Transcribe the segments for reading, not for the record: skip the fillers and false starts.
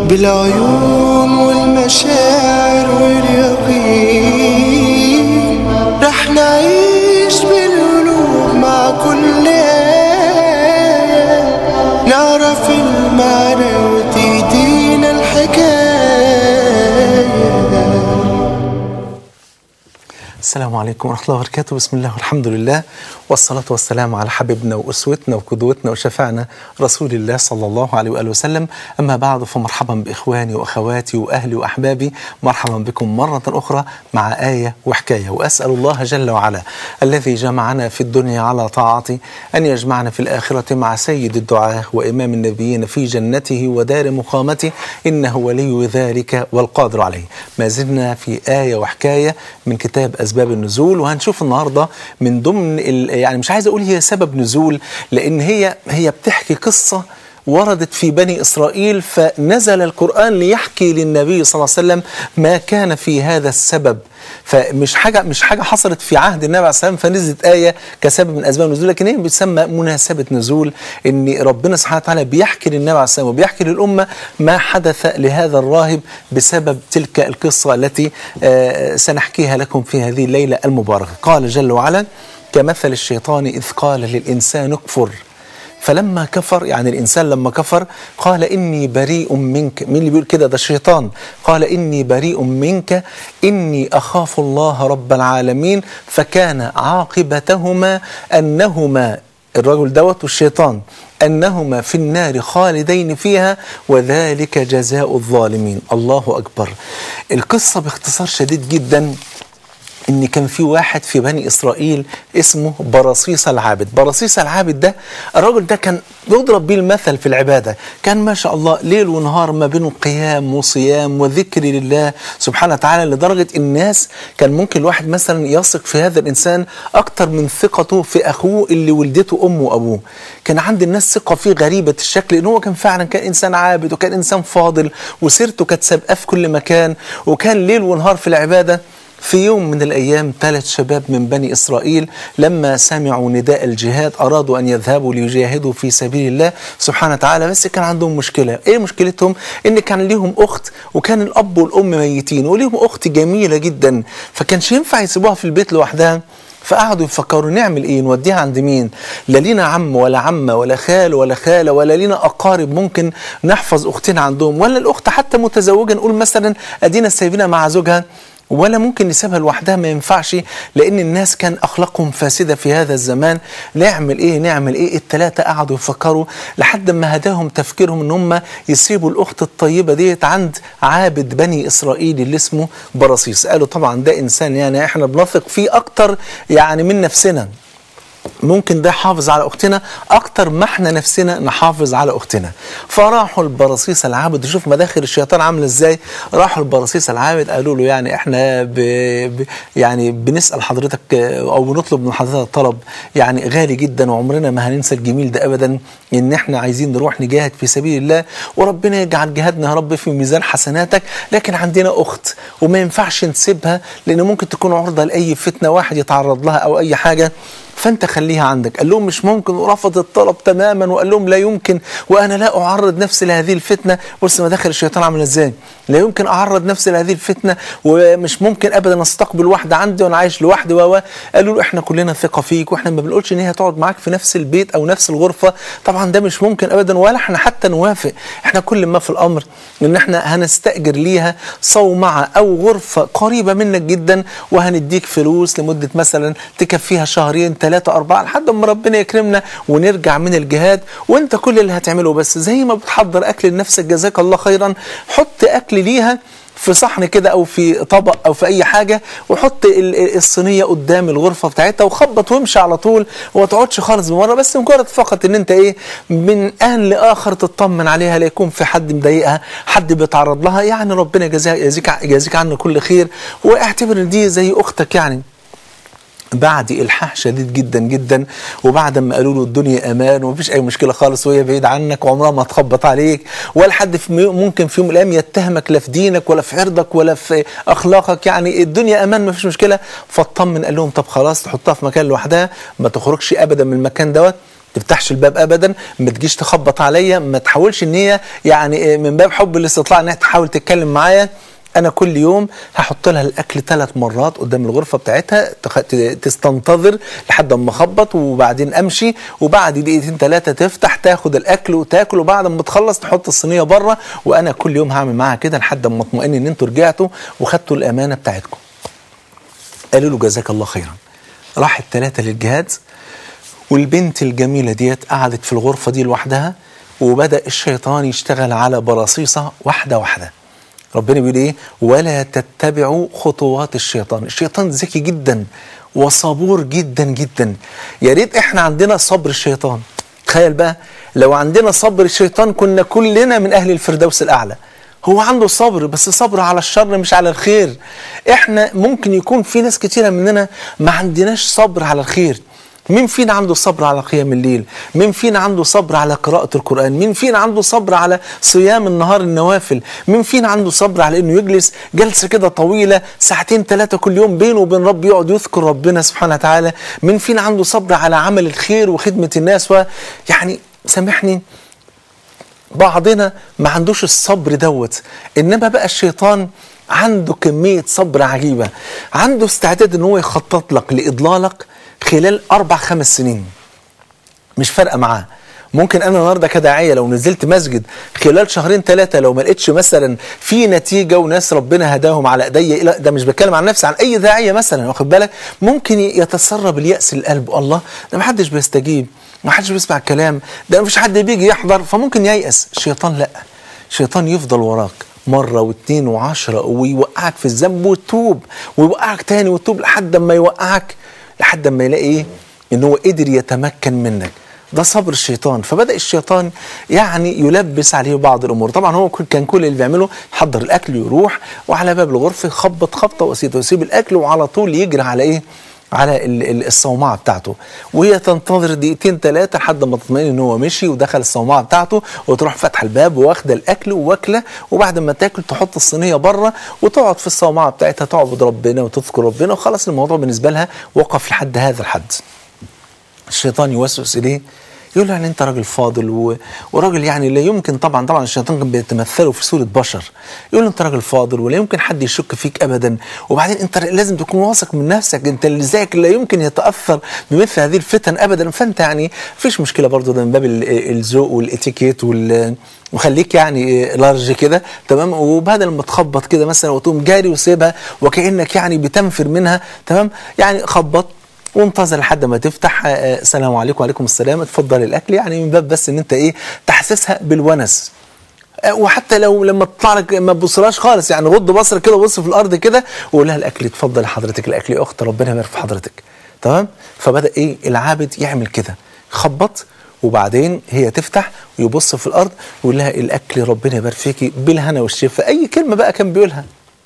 بالعيون والمشاعر واليقين، رح نعيش بالقلوب مع كل آية، نعرف المعنى وتهدينا الحكاية. السلام عليكم ورحمة الله وبركاته. بسم الله والحمد لله والصلاة والسلام على حبيبنا وأسوتنا وقدوتنا وشفعنا رسول الله صلى الله عليه وآله وسلم. أما بعد، فمرحبا بإخواني وأخواتي وأهلي وأحبابي، مرحبا بكم مرة أخرى مع آية وحكاية. وأسأل الله جل وعلا الذي جمعنا في الدنيا على طاعته أن يجمعنا في الآخرة مع سيد الدعاة وإمام النبيين في جنته ودار مقامته، إنه ولي ذلك والقادر عليه. ما زلنا في آية وحكاية من كتاب أسباب النزول، وهنشوف النهاردة من ضمن يعني مش عايز أقول هي سبب نزول، لأن هي بتحكي قصة وردت في بني إسرائيل، فنزل القرآن ليحكي للنبي صلى الله عليه وسلم ما كان في هذا السبب. فمش حاجة حصلت في عهد النبي عليه الصلاة والسلام فنزلت آية كسبب من أسباب النزول، لكن هي بتسمى مناسبة نزول، إن ربنا سبحانه وتعالى بيحكي للنبي عليه الصلاة والسلام وبيحكي للأمة ما حدث لهذا الراهب بسبب تلك القصة التي سنحكيها لكم في هذه الليلة المباركة. قال جل وعلا: كمثل الشيطان إذ قال للإنسان اكفر فلما كفر، يعني الإنسان لما كفر قال إني بريء منك. مين اللي بيقول كده؟ ده الشيطان. قال إني بريء منك إني أخاف الله رب العالمين، فكان عاقبتهما أنهما، الرجل دوت والشيطان، أنهما في النار خالدين فيها وذلك جزاء الظالمين. الله أكبر. القصة باختصار شديد جدا إن كان في واحد في بني إسرائيل اسمه برصيس العابد. برصيس العابد ده الرجل ده كان يضرب بيه المثل في العبادة، كان ما شاء الله ليل ونهار ما بينه قيام وصيام وذكر لله سبحانه وتعالى، لدرجة الناس كان ممكن الواحد مثلا يثق في هذا الإنسان أكتر من ثقته في أخوه اللي ولدته أمه وأبوه. كان عند الناس ثقة فيه غريبة الشكل، إنه هو كان فعلا كان إنسان عابد وكان إنسان فاضل وسيرته كانت سابقة في كل مكان، وكان ليل ونهار في العبادة. في يوم من الأيام 3 شباب من بني إسرائيل لما سمعوا نداء الجهاد أرادوا أن يذهبوا ليجاهدوا في سبيل الله سبحانه وتعالى، بس كان عندهم مشكلة. إيه مشكلتهم؟ إن كان ليهم أخت وكان الأب والأم ميتين، وليهم أخت جميلة جدا، فكانش ينفع يسيبوها في البيت لوحدها. فقعدوا يفكروا نعمل ايه، نوديها عند مين؟ لا لينا عم ولا عمه ولا خال ولا خاله ولا لينا اقارب ممكن نحفظ اختنا عندهم، ولا الاخت حتى متزوجه نقول مثلا ادينا سايبينها مع زوجها، ولا ممكن نسيبها لوحدها، ما ينفعش، لأن الناس كان أخلاقهم فاسدة في هذا الزمان. نعمل إيه نعمل إيه؟ ال3 قعدوا يفكروا لحد ما هداهم تفكيرهم إن هم يسيبوا الأخت الطيبة ديت عند عابد بني إسرائيل اللي اسمه برصيس. قالوا طبعا ده إنسان يعني إحنا بنثق فيه أكتر يعني من نفسنا، ممكن ده يحافظ على أختنا أكتر ما احنا نفسنا نحافظ على أختنا. فراحوا البرصيس العابد، شوف مداخل الشيطان عامله ازاي. راحوا البرصيس العابد قالوا له يعني احنا يعني بنسأل حضرتك أو بنطلب من حضرتك طلب يعني غالي جدا، وعمرنا ما هننسى الجميل ده أبدا، إن احنا عايزين نروح نجاهد في سبيل الله، وربنا يجعل جهادنا يا رب في ميزان حسناتك، لكن عندنا أخت وما ينفعش نسيبها لأن ممكن تكون عرضة لأي فتنة واحد يتعرض لها أو أي حاجة، فأنت خليها عندك. قال لهم مش ممكن، ورفض الطلب تماما وقال لهم لا يمكن، وأنا لا أعرض نفسي لهذه الفتنة. بص مداخل الشيطان عامله ازاي، لا يمكن أعرض نفسي لهذه الفتنة، ومش ممكن أبدا أستقبل واحدة عندي وأنا عايش لوحدي. قالوا له إحنا كلنا ثقة فيك، وإحنا ما بنقولش إن هي تقعد معاك في نفس البيت أو نفس الغرفة، طبعا ده مش ممكن أبدا، ولا إحنا حتى نوافق. إحنا كل ما في الأمر إن إحنا هنستأجر ليها صومعة أو غرفة قريبة منك جدا، وهنديك فلوس لمدة مثلا تكفيها شهرين 3 4 لحد ما ربنا يكرمنا ونرجع من الجهاد، وانت كل اللي هتعمله بس زي ما بتحضر اكل لنفسك جزاك الله خيرا، حط اكل ليها في صحن كده او في طبق او في اي حاجه، وحط الصينيه قدام الغرفه بتاعتها وخبط وامشي على طول، وما تقعدش خالص بمره، بس مجرد فقط ان انت ايه من ان لاخر تطمن عليها، لا يكون في حد مضايقها، حد بيتعرض لها، يعني ربنا يجازيك عنه كل خير، واعتبر ان دي زي اختك يعني. بعد إلحاح شديد جدا جدا، وبعد ما قالوا له الدنيا أمان ومفيش أي مشكلة خالص وهي بعيد عنك وعمرها ما تخبط عليك، ولا حد ممكن في يوم من الأيام يتهمك لا في دينك ولا في عرضك ولا في أخلاقك، يعني الدنيا أمان مفيش مشكلة. فاطمن قال لهم طب خلاص تحطها في مكان لوحدها، ما تخرجش أبدا من المكان دوت، تفتحش الباب ابدا، ما تجيش تخبط عليا، ما تحاولش ان هي يعني من باب حب الاستطلاع انها تحاول تتكلم معايا. انا كل يوم هحط لها الاكل 3 مرات قدام الغرفه بتاعتها، تستنتظر لحد اما اخبط وبعدين امشي، وبعد دقيقتين 3 تفتح تاخد الاكل وتاكل، وبعد ما تخلص تحط الصينيه بره. وانا كل يوم هعمل معاها كده لحد اما اطمئن ان انتوا رجعتوا وخدتوا الامانه بتاعتكم. قالوا له جزاك الله خيرا. راح ال3 للجهاد، والبنت الجميله ديت قعدت في الغرفه دي لوحدها، وبدا الشيطان يشتغل على براصيصها واحده واحده. ربنا بيقول ايه؟ ولا تتبعوا خطوات الشيطان. الشيطان ذكي جدا وصبور جدا جدا. يا ريت احنا عندنا صبر الشيطان. تخيل بقى لو عندنا صبر الشيطان كنا كلنا من اهل الفردوس الاعلى. هو عنده صبر، بس صبر على الشر مش على الخير. احنا ممكن يكون في ناس كتيرة مننا ما عندناش صبر على الخير. مين فينا عنده صبر على قيام الليل؟ مين فينا عنده صبر على قراءة القرآن؟ مين فينا عنده صبر على صيام النهار النوافل؟ مين فينا عنده صبر على انه يجلس جلسة كده طويلة 2 3 كل يوم بينه وبين رب يقعد يذكر ربنا سبحانه وتعالى؟ مين فينا عنده صبر على عمل الخير وخدمة الناس؟ يعني سامحني، بعضنا ما عندوش الصبر دوت. انما بقى الشيطان عنده كمية صبر عجيبة، عنده استعداد ان هو يخطط لك لإضلالك خلال 4 5 سنين. مش فارقة معاه. ممكن انا النهارده كداعيه لو نزلت مسجد خلال 2 3 لو ما لقيتش مثلا في نتيجه وناس ربنا هداهم على ايديا، ده مش بتكلم عن نفسي، عن اي داعيه مثلا، واخد بالك، ممكن يتسرب اليأس القلب. الله، ده ما حدش بيستجيب، ما حدش بيسمع الكلام، ده مفيش حد بيجي يحضر، فممكن ييأس. الشيطان لا، الشيطان يفضل وراك مرة و2 و10 ويوقعك في الذنب وتوب، ويوقعك تاني وتوب لحد ما يوقعك، لحد ما يلاقي ايه؟ ان هو قدر يتمكن منك. ده صبر الشيطان. فبدأ الشيطان يعني يلبس عليه بعض الامور. طبعا هو كان كل اللي بيعمله يحضر الاكل يروح وعلى باب الغرفه يخبط خبطه وسيطه ويسيب الاكل وعلى طول يجري على ايه؟ على الصومعه بتاعته، وهي تنتظر 2 3 لحد ما تطمئن ان هو مشي ودخل الصومعه بتاعته، وتروح فاتحه الباب واخده الاكل وواكله، وبعد ما تاكل تحط الصينيه بره وتقعد في الصومعه بتاعتها تعبد ربنا وتذكر ربنا، وخلاص الموضوع بالنسبه لها وقف لحد هذا الحد. الشيطان يوسوس اليه، يقول له يعني انت راجل فاضل وراجل يعني لا يمكن، طبعا الشيطان كان بيتمثله في صورة بشر، يقول له انت راجل فاضل ولا يمكن حد يشك فيك ابدا، وبعدين انت لازم تكون واثق من نفسك، انت اللي زيك لا يمكن يتاثر بمثل هذه الفتن ابدا، فانت يعني مفيش مشكله برضه، ده من باب الذوق والاتيكيت وخليك يعني لارج كده تمام، وبدل ما تخبط كده مثلا وتقوم جاري وسيبها وكانك يعني بتنفر منها تمام، يعني خبط وانتظر لحد ما تفتح، السلام عليكم وعليكم السلام، اتفضل الاكل، يعني من باب بس ان انت ايه؟ تحسسها بالونس. وحتى لو لما تطلع لك ما تبصلهاش خالص، يعني رد بصرك كده وبص في الارض كده وقول لها الاكل، اتفضل حضرتك الاكل يا اخت، ربنا يبارك في حضرتك تمام. فبدا ايه؟ العابد يعمل كده، خبط وبعدين هي تفتح ويبص في الارض ويقول لها الاكل ربنا يبارك فيكي بالهنا والشفا، اي كلمه بقى كان بيقولها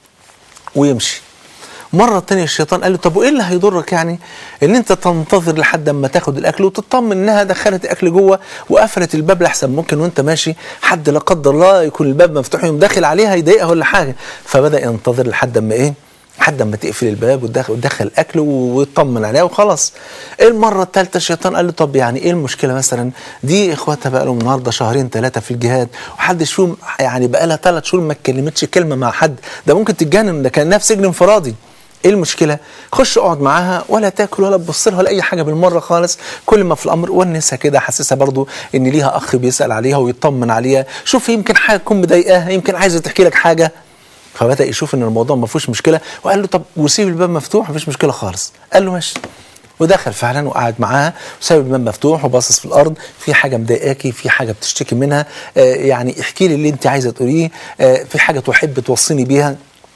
ويمشي. مرة تانية الشيطان قال له طب وايه اللي هيضرك يعني ان انت تنتظر لحد اما تاخد الاكل وتطمن انها دخلت الاكل جوه وقفلت الباب، لحسن ممكن وانت ماشي حد لا قدر الله يكون الباب مفتوح يقوم داخل عليها يضايقها ولا حاجه. فبدا ينتظر لحد اما ايه؟ لحد اما تقفل الباب وتدخل الاكل ويطمن عليها وخلاص. المره الثالثه الشيطان قال له طب يعني ايه المشكله مثلا؟ دي اخواتها بقى لهم النهارده 2 3 في الجهاد وحدش فيهم يعني بقى لها 3 شهور ما اتكلمتش كلمه مع حد، ده ممكن تتجنن، ده كانها في سجن انفرادي. ايه المشكله؟ خش اقعد معاها ولا تاكل ولا تبص لها ولا اي حاجه بالمره خالص، كل ما في الامر ونسها كده، حسسها برضو ان ليها اخ بيسال عليها ويطمن عليها، شوف يمكن حاجه تكون مضايقاها، يمكن عايزه تحكي لك حاجه. فبدا يشوف ان الموضوع ما فيهوش مشكله وقال له طب وسيب الباب مفتوح، ما فيش مشكله خالص. قال له ماشي، ودخل فعلا وقعد معاها وساب الباب مفتوح وباصص في الارض، في حاجه مضايقاكي، في حاجه بتشتكي منها، يعني احكي لي اللي انت عايزه تقوليه، في حاجه تحب توصيني بيها.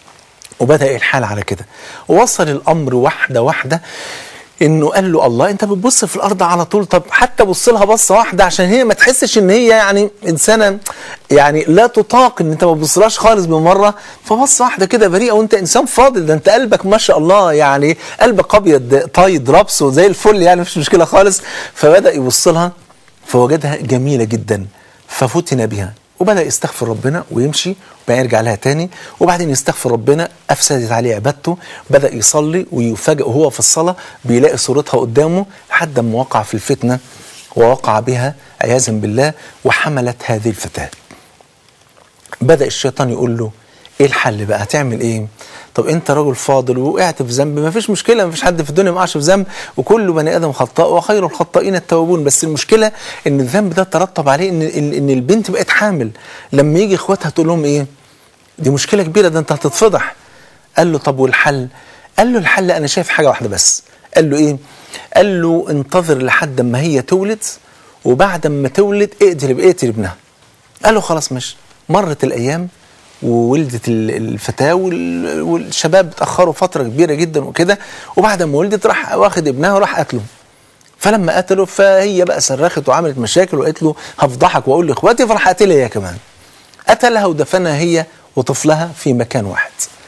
وبدأ الحال على كده، ووصل الأمر واحدة واحدة إنه قال له الله أنت بتبص في الأرض على طول، طب حتى بص لها بصة واحدة عشان هي ما تحسش إن هي يعني إنسانة يعني لا تطاق إن أنت ما تبصلهاش خالص بالمرة، فبصة واحدة كده بريئة وأنت إنسان فاضل، ده أنت قلبك ما شاء الله يعني قلبك أبيض طايد ربس وزي الفل يعني مفيش مشكلة خالص. فبدأ يبص لها فوجدها جميلة جدا ففتن بها، وبدأ يستغفر ربنا ويمشي وبعدين يرجع لها تاني، وبعدين يستغفر ربنا، أفسدت عليه عبادته، بدأ يصلي ويفاجئ وهو في الصلاة بيلاقي صورتها قدامه لحد ما وقع في الفتنة ووقع بها عياذا بالله وحملت هذه الفتاة. بدأ الشيطان يقول له ايه الحل بقى؟ هتعمل ايه؟ طب انت رجل فاضل ووقعت في ذنب، ما فيش مشكله، ما فيش حد في الدنيا ما وقعش في ذنب، وكل بني ادم خطاء وخير الخطائين التوابون. بس المشكله ان الذنب ده ترتب عليه ان البنت بقت حامل. لما يجي اخواتها تقول لهم ايه؟ دي مشكله كبيره، ده انت هتتفضح. قال له طب والحل؟ قال له الحل انا شايف حاجه واحده بس. قال له ايه؟ قال له انتظر لحد ما هي تولد، وبعد ما تولد اقتل ابنها. قال له خلاص ماشي. مرت الايام وولدت الفتاة والشباب اتأخروا فترة كبيرة جدا وكده، وبعد ما ولدت راح واخد ابنها وراح قتله. فلما قتله فهي بقى صرخت وعملت مشاكل وقالت له هفضحك واقول لاخواتي، فراح قتلها هي كمان. قتلها ودفنها هي وطفلها في مكان واحد.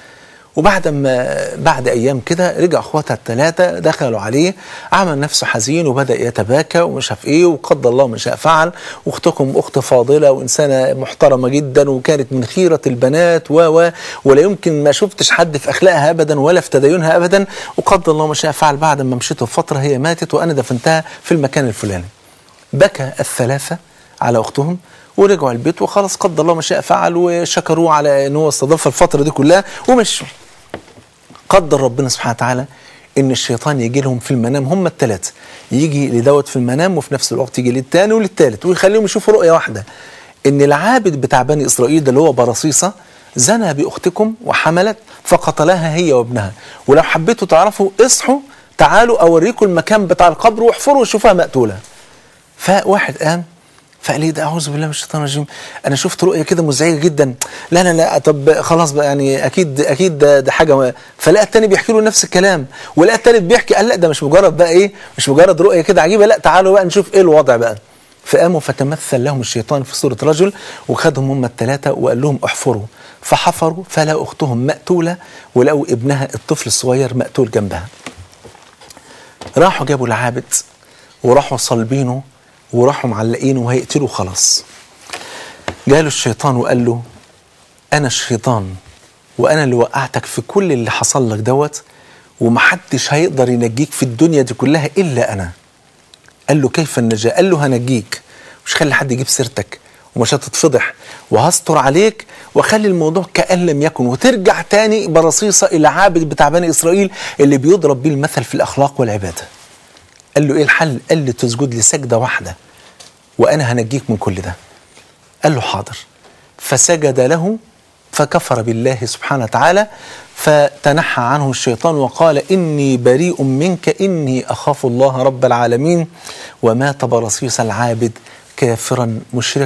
بعد ايام كده رجع اخواتها الثلاثه دخلوا عليه، عمل نفسه حزين وبدا يتباكى ومش عارف ايه، وقدر الله ما شاء فعل. واختكم اخت فاضله وانسانه محترمه جدا، وكانت من خيره البنات ولا يمكن ما شفتش حد في اخلاقها ابدا ولا في تدينها ابدا، وقدر الله ما شاء فعل. بعد ما مشيت بفتره هي ماتت وانا دفنتها في المكان الفلاني. بكى الثلاثه على اختهم ورجعوا البيت وخلاص، قدر الله ما شاء فعل، وشكروه على ان هو استضاف الفتره دي كلها ومشوا. قدر ربنا سبحانه وتعالى ان الشيطان يجي لهم في المنام، هم الثلاثه، يجي لدوت في المنام وفي نفس الوقت يجي للثاني وللثالث، ويخليهم يشوفوا رؤيه واحده، ان العابد بتاع بني اسرائيل ده اللي هو برصيصه زنى باختكم وحملت فقتلها هي وابنها، ولو حبيتوا تعرفوا اصحوا تعالوا اوريكم المكان بتاع القبر واحفروا وشوفوها مقتوله. فواحد قام فقال لي ده اعوذ بالله من الشيطان الرجيم، انا شفت رؤيه كده مزعجه جدا، لا طب خلاص بقى يعني اكيد ده حاجه. فلقى الثاني بيحكي له نفس الكلام، ولقى الثالث بيحكي، قال لا ده مش مجرد بقى ايه، مش مجرد رؤيه كده عجيبه، لا تعالوا بقى نشوف ايه الوضع بقى. فقاموا فتمثل لهم الشيطان في صوره رجل وخدهم هم الثلاثه وقال لهم احفروا. فحفروا فلقوا اختهم مقتوله ولقوا ابنها الطفل الصغير مقتول جنبها. راحوا جابوا العابد وراحوا صلبينه وراحوا معلقينه وهيقتلوا خلاص. جاله الشيطان وقال له انا الشيطان وانا اللي وقعتك في كل اللي حصل لك دوت، ومحدش هيقدر ينجيك في الدنيا دي كلها الا انا. قال له كيف النجاة؟ قال له هنجيك، مش خلي حد يجيب سيرتك ومش هتتفضح، وهستر عليك واخلي الموضوع كأن لم يكن، وترجع تاني برصيصة الى عابد بتاع بني اسرائيل اللي بيضرب بيه المثل في الاخلاق والعباده. قال له ايه الحل؟ قال لي تسجد لي سجده واحده وانا هنجيك من كل ده. قال له حاضر. فسجد له فكفر بالله سبحانه وتعالى، فتنحى عنه الشيطان وقال إني بريء منك إني أخاف الله رب العالمين. ومات برصيص العابد كافرا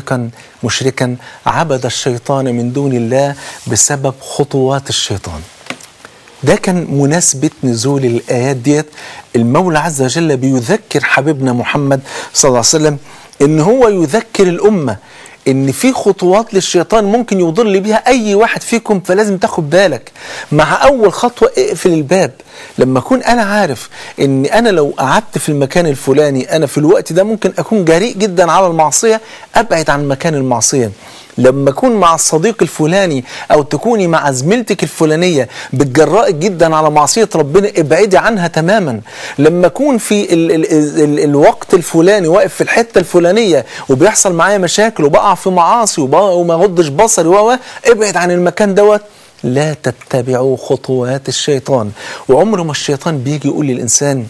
مشركا عبد الشيطان من دون الله بسبب خطوات الشيطان. ده كان مناسبة نزول الآيات ديت. المولى عز وجل بيذكر حبيبنا محمد صلى الله عليه وسلم إن هو يذكر الأمة إن في خطوات للشيطان ممكن يضل بيها أي واحد فيكم، فلازم تاخد بالك. مع أول خطوة اقفل الباب. لما أكون أنا عارف إن أنا لو قعدت في المكان الفلاني أنا في الوقت ده ممكن أكون جريء جدا على المعصية، أبعد عن مكان المعصية. لما أكون مع الصديق الفلاني أو تكوني مع زميلتك الفلانية بتجرأك جدا على معصية ربنا، ابعدي عنها تماما. لما أكون في الوقت الفلاني واقف في الحتة الفلانية وبيحصل معايا مشاكل وبقع في معاصي وما غضش بصري ابعد عن المكان دوت. لا تتبعوا خطوات الشيطان. وعمر ما الشيطان بيجي يقول للإنسان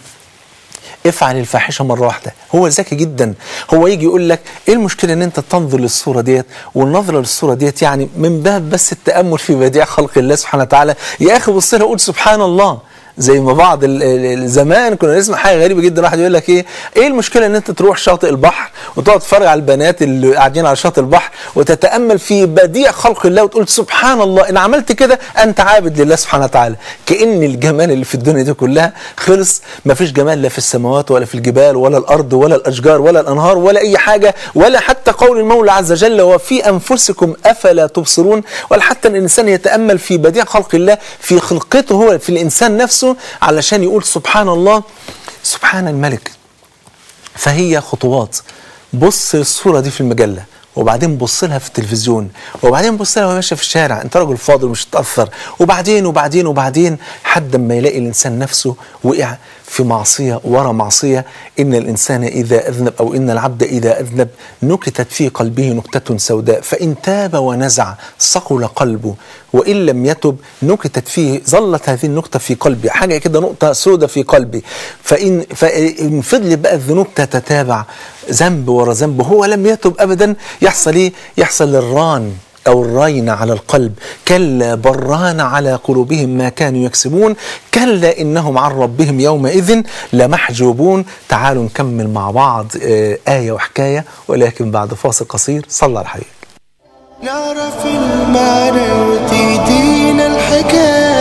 افعل الفاحشة مرة واحدة. هو ذكي جدا، هو يجي يقول لك ايه المشكلة ان انت تنظر للصورة ديت، والنظرة للصورة ديت يعني من باب بس التأمل في بديع خلق الله سبحانه وتعالى. يا اخي بص لها وقول سبحان الله. زي ما بعض زمان كنا نسمع حاجه غريبه جدا، واحد يقول لك ايه المشكله ان انت تروح شاطئ البحر وتقعد تتفرج على البنات اللي قاعدين على شاطئ البحر وتتامل في بديع خلق الله وتقول سبحان الله، ان عملت كده انت عابد لله سبحانه وتعالى. كأن الجمال اللي في الدنيا دي كلها خلص، ما فيش جمال لا في السماوات ولا في الجبال ولا الارض ولا الاشجار ولا الانهار ولا اي حاجه، ولا حتى قول المولى عز وجل وفي انفسكم افلا تبصرون، ولا حتى ان الانسان يتامل في بديع خلق الله في خلقته هو في الانسان نفسه علشان يقول سبحان الله سبحان الملك. فهي خطوات. بص الصورة دي في المجلة وبعدين بص لها في التلفزيون، وبعدين بص لها وهي ماشيه في الشارع، انت راجل فاضل مش هتتاثر، وبعدين حد ما يلاقي الانسان نفسه وقع في معصيه ورا معصيه. ان الانسان اذا اذنب او ان العبد اذا اذنب نكتت في قلبه نكته سوداء، فان تاب ونزع صقل قلبه، وان لم يتب نكتت فيه، ظلت هذه النكته في قلبي، حاجه كده نقطه سوداء في قلبي. فان فضل بقى الذنوب تتتابع ذنب ورا ذنب هو لم يتب ابدا، يحصل ايه؟ يحصل الران أو الرين على القلب. كلا بران على قلوبهم ما كانوا يكسبون، كلا إنهم عن ربهم يومئذ لمحجوبون. تعالوا نكمل مع بعض آية وحكاية، ولكن بعد فاصل قصير. صلى على الحبيب. نعرف المعنى وتدينا الحكاية.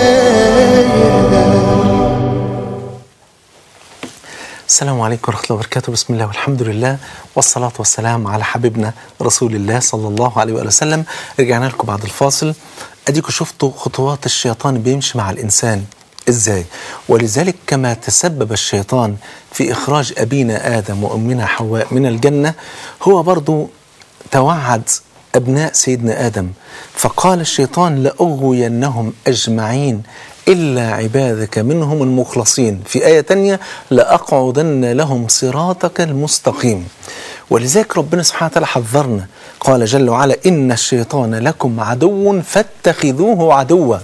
السلام عليكم ورحمة الله وبركاته. بسم الله والحمد لله والصلاة والسلام على حبيبنا رسول الله صلى الله عليه وآله وسلم. رجعنا لكم بعد الفاصل. أديكم شفتوا خطوات الشيطان بيمشي مع الإنسان إزاي، ولذلك كما تسبب الشيطان في إخراج أبينا آدم وأمنا حواء من الجنة، هو برضو توعد أبناء سيدنا آدم، فقال الشيطان لأغوينهم أجمعين إلا عبادك منهم المخلصين. في آية تانية لأقعدن لهم صراطك المستقيم. ولذلك ربنا سبحانه وتعالى حذرنا، قال جل وعلا إن الشيطان لكم عدو فاتخذوه عدوا.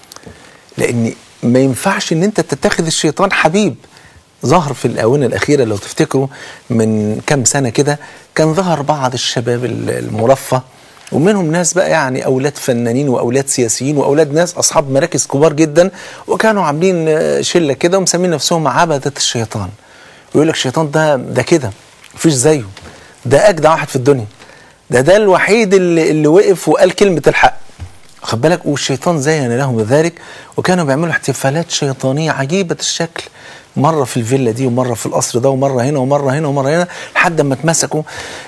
لأن ما ينفعش إن أنت تتخذ الشيطان حبيب. ظهر في الآونة الأخيرة لو تفتكروا من كم سنة كده، كان ظهر بعض الشباب المرفه، ومنهم ناس بقى يعني أولاد فنانين وأولاد سياسيين وأولاد ناس أصحاب مراكز كبار جدا، وكانوا عاملين شلة كده ومسمين نفسهم عبدة الشيطان. ويقول لك الشيطان ده كده مفيش زيه، ده أجدع واحد في الدنيا، ده الوحيد اللي وقف وقال كلمة الحق. خد بالك، والشيطان زين لهم ذلك، وكانوا بيعملوا احتفالات شيطانية عجيبة الشكل، مرة في الفيلا دي ومرة في القصر ده ومرة هنا ومرة هنا ومرة هنا، لحد ما اتمسكوا.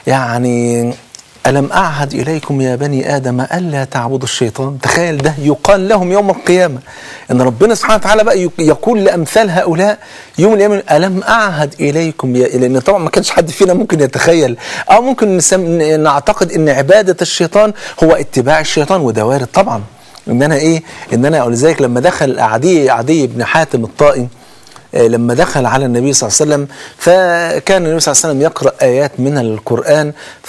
يعني ألم أعهد إليكم يا بني آدم ألا تعبدوا الشيطان. تخيل ده يقال لهم يوم القيامة، إن ربنا سبحانه وتعالى بقى يقول لأمثال هؤلاء يوم القيامة ألم أعهد إليكم لأن طبعا ما كانش حد فينا ممكن يتخيل أو ممكن نعتقد إن عبادة الشيطان هو اتباع الشيطان، وده وارد طبعا. إن أنا ولذلك لما دخل عدي بن حاتم الطائي، لما دخل على النبي صلى الله عليه وسلم، فكان النبي صلى الله عليه وسلم يقرأ آيات من القرآن،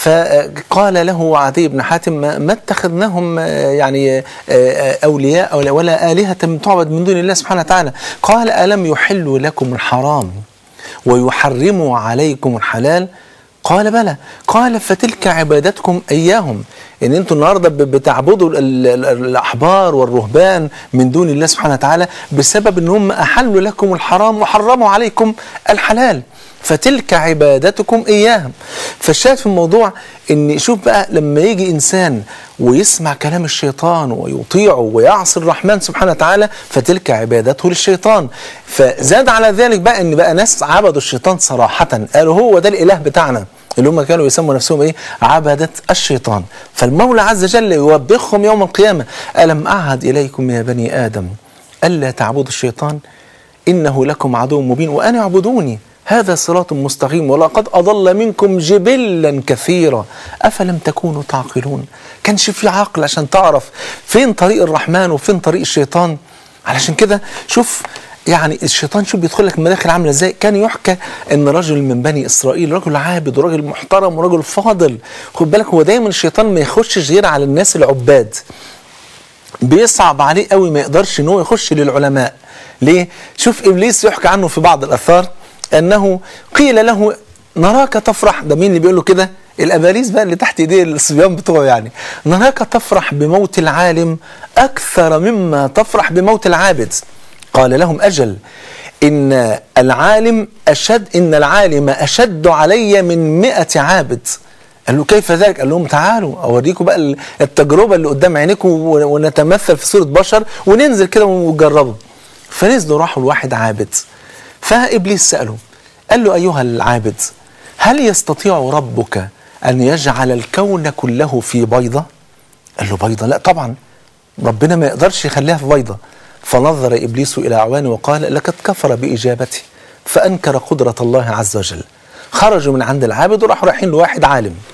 فقال له عدي بن حاتم ما اتخذناهم يعني أولياء ولا آلهة تعبد من دون الله سبحانه وتعالى. قال ألم يحلوا لكم الحرام ويحرموا عليكم الحلال؟ قال بلى. قال فتلك عبادتكم إياهم، إن أنتم النهاردة بتعبدوا الأحبار والرهبان من دون الله سبحانه وتعالى بسبب أنهم أحلوا لكم الحرام وحرموا عليكم الحلال، فتلك عبادتكم إياهم. فالشاهد في الموضوع إن شوف بقى لما يجي إنسان ويسمع كلام الشيطان ويطيعه ويعصي الرحمن سبحانه وتعالى، فتلك عبادته للشيطان. فزاد على ذلك بقى إن بقى ناس عبدوا الشيطان صراحة، قالوا هو ده الإله بتاعنا، اللي هم كانوا يسموا نفسهم ايه؟ عبدة الشيطان. فالمولى عز وجل يوبخهم يوم القيامة ألم أعهد إليكم يا بني آدم ألا تعبدوا الشيطان إنه لكم عدو مبين وأن اعبدوني هذا صراط مستقيم ولقد أضل منكم جبلا كثيرا أفلم تكونوا تعقلون. كانش في عقل عشان تعرف فين طريق الرحمن وفين طريق الشيطان. علشان كده شوف يعني الشيطان شو بيدخل لك مداخل عامله ازاي. كان يحكى ان رجل من بني اسرائيل، رجل عابد ورجل محترم ورجل فاضل، خد بالك هو دايما الشيطان ما يخشش غير على الناس العباد، بيصعب عليه قوي، ما يقدرش ان هو يخش للعلماء. ليه؟ شوف ابليس يحكى عنه في بعض الاثار انه قيل له نراك تفرح. ده مين اللي بيقول له كده؟ الاباليس بقى اللي تحت ايديه الصبيان بتوعه، يعني نراك تفرح بموت العالم اكثر مما تفرح بموت العابد. قال لهم أجل إن العالم أشد علي من 100 عابد. قال له كيف ذلك؟ قال لهم تعالوا أوريكم بقى التجربة اللي قدام عينيكم ونتمثل في صورة بشر وننزل كده ونجربه. فنزلوا راحوا لواحد عابد، فإبليس سأله قال له أيها العابد هل يستطيع ربك أن يجعل الكون كله في بيضة؟ قال له بيضة؟ لا طبعا، ربنا ما يقدرش يخليها في بيضة. فنظر إبليس إلى أعوانه وقال لقد كفر بإجابته، فأنكر قدرة الله عز وجل. خرجوا من عند العابد وراحوا رايحين لواحد عالم.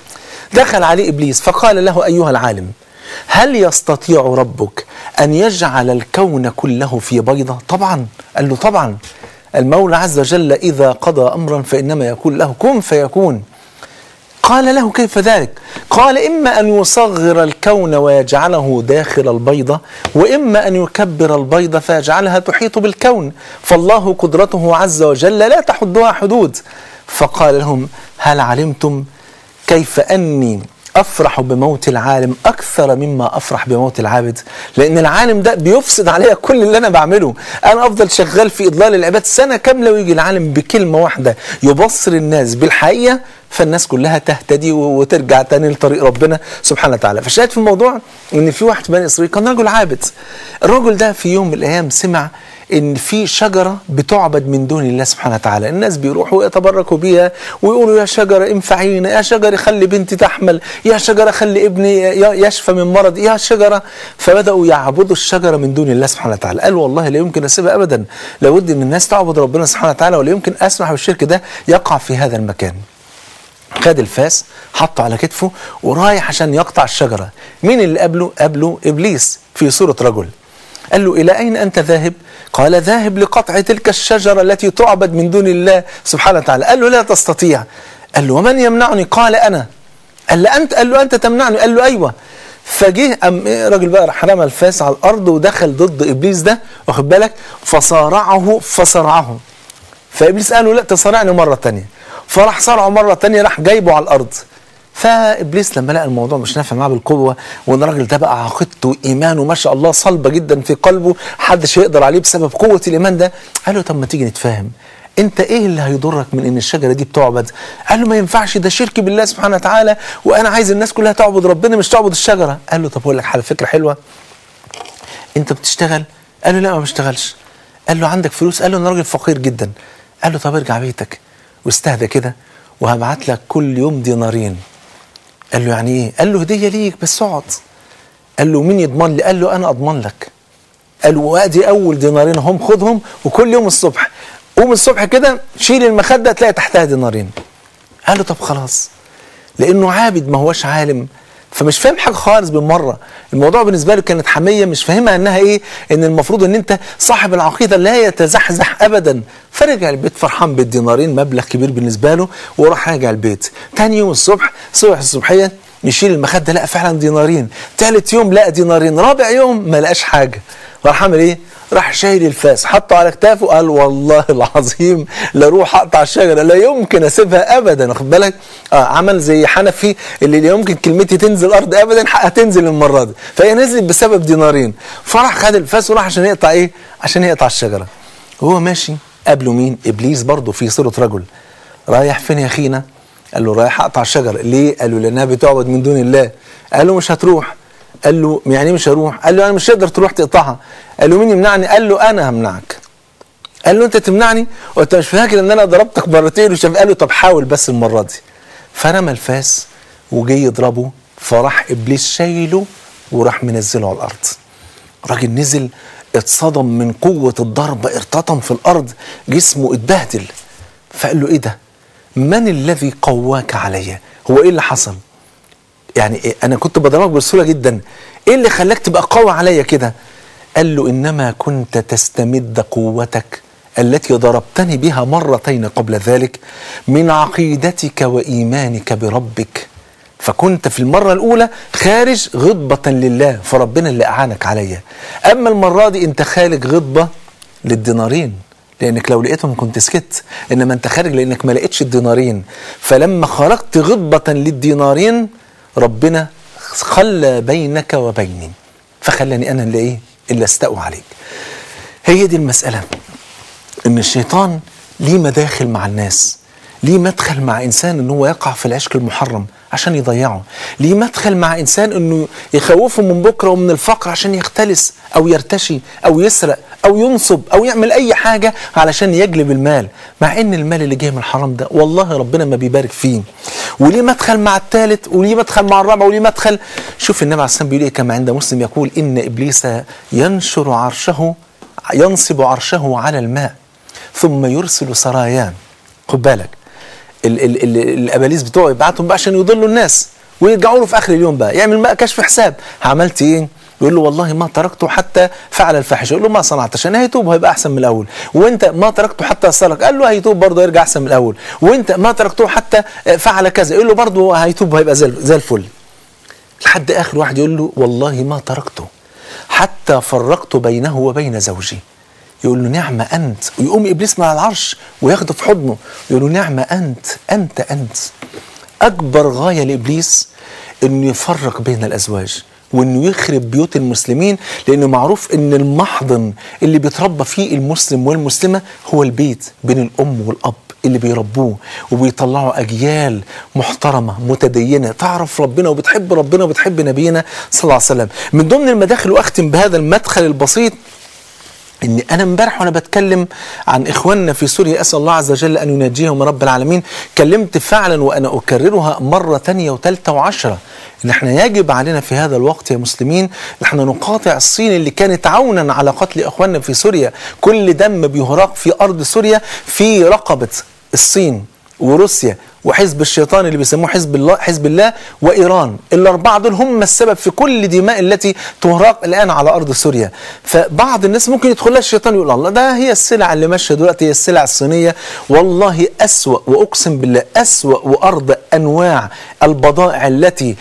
دخل عليه إبليس فقال له أيها العالم هل يستطيع ربك أن يجعل الكون كله في بيضة؟ طبعا. قال له طبعا، المولى عز وجل إذا قضى أمرا فإنما يقول له كن فيكون. قال له كيف ذلك؟ قال إما أن يصغر الكون ويجعله داخل البيضة، وإما أن يكبر البيضة فيجعلها تحيط بالكون، فالله قدرته عز وجل لا تحدها حدود. فقال لهم هل علمتم كيف أني أفرح بموت العالم أكثر مما أفرح بموت العابد؟ لأن العالم ده بيفسد عليا كل اللي أنا بعمله. أنا أفضل شغال في إضلال العباد سنة كاملة، ويجي العالم بكلمة واحدة يبصر الناس بالحقيقة، فالناس كلها تهتدي وترجع تاني لطريق ربنا سبحانه وتعالى. فشاهد في الموضوع إن في واحد في بني إسرائيل كان رجل عابد. الرجل ده في يوم من الأيام سمع إن في شجرة بتعبد من دون الله سبحانه وتعالى، الناس بيروحوا يتبركوا بيها ويقولوا يا شجرة انفعينا، يا شجرة خلي بنتي تحمل، يا شجرة خلي ابني يشفى من مرض، يا شجرة. فبدأوا يعبدوا الشجرة من دون الله سبحانه وتعالى. قالوا والله لا يمكن أسيبها أبدا، لابد إن الناس تعبد ربنا سبحانه وتعالى، ولا يمكن أسمح بالشرك ده يقع في هذا المكان. خد الفاس حطه على كتفه ورايح عشان يقطع الشجرة. مين اللي قابله إبليس في صورة رجل. قال له إلى أين أنت ذاهب؟ قال ذاهب لقطع تلك الشجرة التي تعبد من دون الله سبحانه وتعالى. قال له لا تستطيع. قال له ومن يمنعني؟ قال أنا. قال له أنت؟ قال له أنت تمنعني؟ قال له أيوة. فجه راجل بقى راح رمى الفاس على الأرض ودخل ضد إبليس ده، واخد بالك، فصرعه. فإبليس قال له لا تصارعني مرة تانية، فراح صرعه مرة تانية، راح جايبه على الأرض. فإبليس لما لقى الموضوع مش نافع معاه بالقوة، وإن الراجل ده بقى عقيدته وإيمانه ما شاء الله صلبة جدا في قلبه، محدش هيقدر عليه بسبب قوة الإيمان ده، قال له طب ما تيجي نتفاهم، أنت إيه اللي هيضرك من إن الشجرة دي بتعبد؟ قال له ما ينفعش، ده شرك بالله سبحانه وتعالى، وأنا عايز الناس كلها تعبد ربنا مش تعبد الشجرة. قال له طب أقول لك على فكرة حلوة، أنت بتشتغل؟ قال له لا ما بشتغلش. قال له عندك فلوس؟ قال له أنا راجل فقير جدا. قال له طب ارجع بيتك واستهدى كده وهبعت لك كل يوم دينارين. قال له يعني ايه؟ قال له هديه ليك بس اقعد. قال له مين يضمن لي؟ قال له انا اضمن لك. قال له وادي اول دينارين هم خدهم، وكل يوم الصبح قوم الصبح كده شيل المخده تلاقي تحتها دينارين. قال له طب خلاص، لانه عابد ما هوش عالم، فمش فاهم حاجه خالص بالمره. الموضوع بالنسبه له كانت حميه، مش فاهمها انها ايه، ان المفروض ان انت صاحب العقيده لا يتزحزح ابدا. فرجع البيت فرحان بالدينارين، مبلغ كبير بالنسبه له، وراح راجع البيت. تاني يوم الصبح صبح الصبحيه يشيل المخده لقى فعلا دينارين، ثالث يوم لقى دينارين، رابع يوم ما لقاش حاجه. راح عامل ايه؟ راح شايل الفاس حطه على كتافه، قال والله العظيم لا اروح اقطع الشجره، لا يمكن اسيبها ابدا، واخد بالك؟ عمل زي حنفي اللي لا يمكن كلمتي تنزل الارض ابدا، هتنزل المره دي، فهي نزلت بسبب دينارين. فراح خد الفاس وراح عشان يقطع ايه؟ عشان يقطع الشجره. وهو ماشي قابله مين؟ ابليس برضه في صوره رجل. رايح فين يا اخينا؟ قال له رايح اقطع الشجره. ليه؟ قال له لانها بتعبد من دون الله. قال له مش هتروح. قال له يعني مش هروح؟ قال له انا مش هقدر تروح تقطعها. قال له مين يمنعني؟ قال له انا همنعك. قال له انت تمنعني؟ وانت مش فاكر ان انا ضربتك مرتين وشاف؟ قال له طب حاول بس المره دي. فرمى الفاس وجي يضربه، فراح ابليس شايله وراح منزله على الارض. الراجل نزل اتصدم من قوه الضربه، ارتطم في الارض، جسمه اتبهدل. فقال له ايه ده؟ من الذي قواك عليا؟ هو ايه اللي حصل؟ يعني إيه؟ انا كنت بضربك بسهوله جدا، ايه اللي خلاك تبقى قوي عليا كده؟ قال له انما كنت تستمد قوتك التي ضربتني بها مرتين قبل ذلك من عقيدتك وايمانك بربك، فكنت في المره الاولى خارج غضبه لله، فربنا اللي اعانك عليا. اما المره دي انت خارج غضبه للدينارين، لانك لو لقيتهم كنت سكت، انما انت خارج لانك ما لقيتش الدينارين. فلما خرجت غضبه للدينارين ربنا خلى بينك وبيني، فخلاني انا اللي ايه؟ اللي استقوى عليك. هي دي المسألة، ان الشيطان ليه مداخل مع الناس، ليه مدخل مع انسان ان هو يقع في العشق المحرم عشان يضيعه، ليه مدخل مع انسان انه يخوفه من بكره ومن الفقر عشان يختلس او يرتشي او يسرق او ينصب او يعمل اي حاجه علشان يجلب المال، مع ان المال اللي جاي من الحرام ده والله ربنا ما بيبارك فيه. وليه مدخل مع الثالث، وليه مدخل مع الرابع، وليه مدخل. شوف النبي عليه الصلاه والسلام بيقول ايه كما عند مسلم، يقول ان ابليس ينصب عرشه على الماء ثم يرسل سرايان. خد بالك الاباليس بتوعه يبعتهم بقى عشان يضلوا الناس، ويرجعوا له في اخر اليوم بقى يعمل بقى كشف حساب، عملت ايه؟ يقول له والله ما تركته حتى فعل الفاحشه. يقول له ما صنعتش، انا هيتوب وهيبقى احسن من الاول. وانت ما تركته حتى سرق، قال له هيتوب برضه يرجع احسن من الاول. وانت ما تركته حتى فعل كذا، يقول له برضه هيتوب وهيبقى زي الفل. لحد اخر واحد يقول له والله ما تركته حتى فرقت بينه وبين زوجي. يقول له نعم انت، ويقوم ابليس من على العرش وياخده في حضنه يقول له نعم انت. اكبر غايه لابليس انه يفرق بين الازواج وانه يخرب بيوت المسلمين، لانه معروف ان المحضن اللي بيتربى فيه المسلم والمسلمه هو البيت بين الام والاب اللي بيربوه وبيطلعوا اجيال محترمه متدينه تعرف ربنا وبتحب ربنا وبتحب نبينا صلى الله عليه وسلم. من ضمن المداخل، واختم بهذا المدخل البسيط، إني أنا امبارح وأنا بتكلم عن إخواننا في سوريا أسأل الله عز وجل أن ينجيهم رب العالمين، كلمت فعلا وأنا أكررها مرة تانية وثالثة وعشرة إن إحنا يجب علينا في هذا الوقت يا مسلمين إحنا نقاطع الصين اللي كانت عونا على قتل إخواننا في سوريا. كل دم بيهراق في أرض سوريا في رقبة الصين وروسيا وحزب الشيطان اللي بيسموه حزب الله وإيران. الأربعة دول هم السبب في كل دماء التي تهراق الآن على أرض سوريا. فبعض الناس ممكن يدخل لها الشيطان يقول الله ده هي السلع اللي ماشية دلوقتي هي السلع الصينية. والله أسوأ، وأقسم بالله أسوأ وأرض أنواع البضائع التي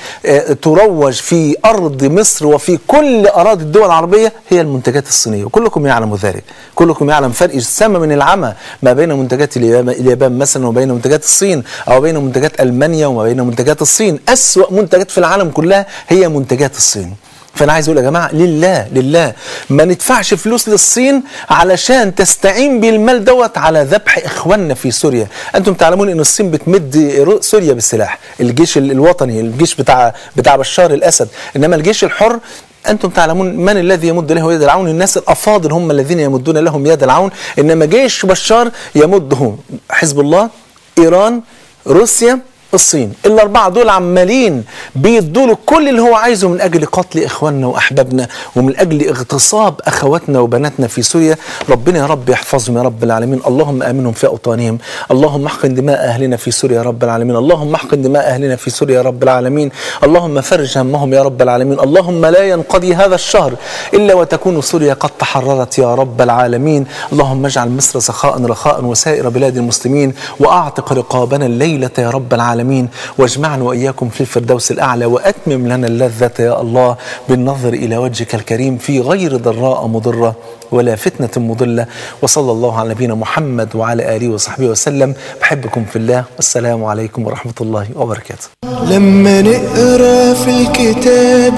تروج في أرض مصر وفي كل أراضي الدول العربية هي المنتجات الصينية، وكلكم يعلم ذلك. كلكم يعلم فرق السما من العمى ما بين منتجات اليابان مثلا وبين منتجات الصين، أو بين منتجات ألمانيا وما بين منتجات الصين. أسوأ منتجات في العالم كلها هي منتجات الصين. فأنا عايز أقول يا جماعة لله ما ندفعش فلوس للصين علشان تستعين بالمال دوت على ذبح إخواننا في سوريا. أنتم تعلمون أن الصين بتمد سوريا بالسلاح، الجيش الوطني، الجيش بتاع بشار الأسد. إنما الجيش الحر أنتم تعلمون من الذي يمد له يد العون؟ الناس الأفاضل هم الذين يمدون لهم يد العون. إنما جيش بشار يمده حزب الله، إيران، روسيا، الصين. الأربعة دول عمالين بيدوا له كل اللي هو عايزه من أجل قتل إخواننا وأحبابنا ومن أجل اغتصاب أخواتنا وبناتنا في سوريا. ربنا يا رب يحفظهم يا رب العالمين. اللهم آمنهم في أوطانهم. اللهم احقن دماء أهلنا في سوريا يا رب العالمين. اللهم احقن دماء أهلنا في سوريا يا رب العالمين. اللهم فرج همهم يا رب العالمين. اللهم لا ينقضي هذا الشهر إلا وتكون سوريا قد تحررت يا رب العالمين. اللهم اجعل مصر سخاء رخاء وسائر بلاد المسلمين، وأعتق رقابنا الليلة يا رب العالمين، واجمعنا وإياكم في الفردوس الأعلى، وأتمم لنا اللذة يا الله بالنظر إلى وجهك الكريم في غير ضراء مضرة ولا فتنة مضلة. وصلى الله على نبينا محمد وعلى آله وصحبه وسلم. بحبكم في الله، والسلام عليكم ورحمة الله وبركاته. لما نقرأ في الكتاب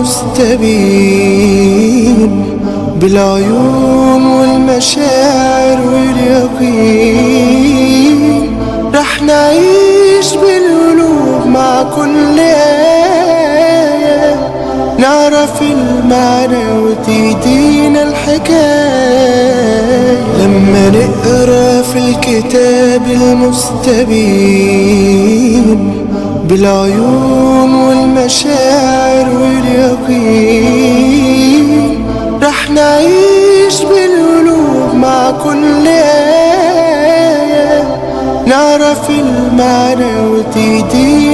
المستبين بالعيون والمشاعر واليقين، رح نعيش بالقلوب مع كل آية، نعرف المعنى وتهدينا الحكاية. لما نقرأ في الكتاب المستبين بالعيون والمشاعر واليقين، رح نعيش بالقلوب مع كل آية، نعرف المعنى وتهدينا